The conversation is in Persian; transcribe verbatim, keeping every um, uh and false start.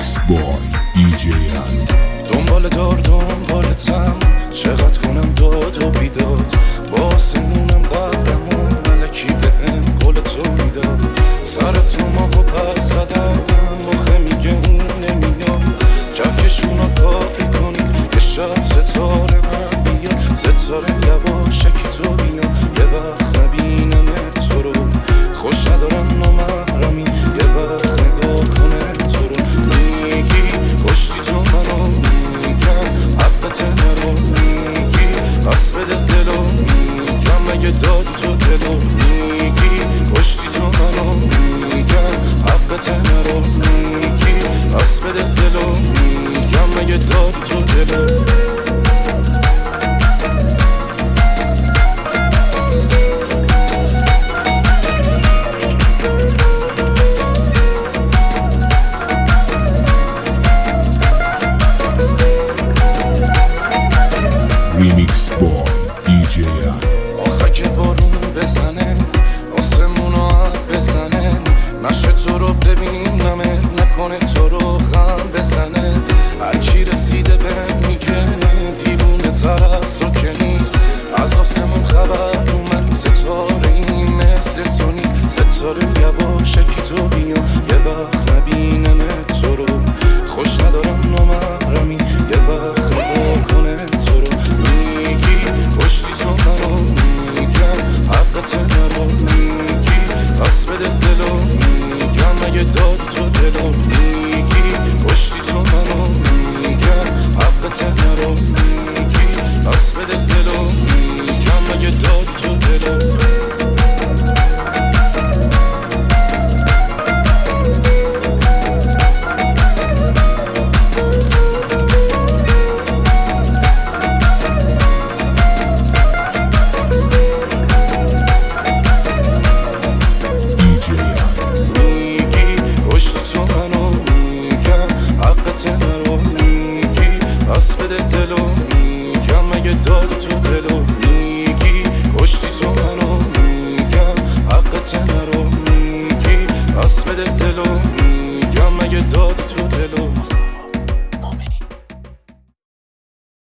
ریمیکس بای دی جی ال. دنبال دار دنبالتم، چقدر کنم داد و بیداد، با آسمونم قهرمون ملکی بهم قول تو میداد. سر تو ماهو پس زدم، مخه میگه اون نمیاد، کهکشونا کاری کنید یه شب ستاره من بیاد. ستاره یواشکی تو بیا، یه وقت نبینم تو رو، خوش ندارم نامحرمی، یه وقت نگاه کنه تو رو. میگی کشتی تو منو، میگم حبت نرو، میگی پس بده دلو، میگم مگه دادی تو دلو. میگی کشتی تو منو، میگم حبت نرو، میگی پس بده دلو، میگم مگه دادی تو دلو. ریمیکس بای دی جی ال. آخه که بارون بزنه، آسمونا بزنه، نشه تو رو ببینم، نکنه تو رو غم بزنه. هرکی رسیده به میگه دیوونه تر از تو که نیست، از آسمون خبر اومد، ستاره این مثل تو نیست. ستاره یواشکی تو بیا، یه وقت نبینم تو رو، خوش ندارم نامحرمی، یه وقت نگاه کنه تو رو. میگی کشتی تو منو، میگم حقت نرو، میگی پس بده دلو، میگم مگه دادی تو دلو. میگی کشتی تو منو، میگم حقت نرو، میگی پس بده دلو، میگم مگه دادی تو دلو.